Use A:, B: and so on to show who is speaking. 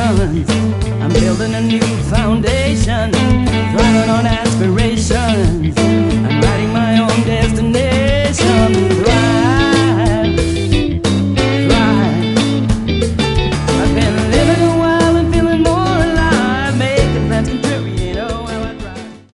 A: I'm building a new foundation, driving on aspirations.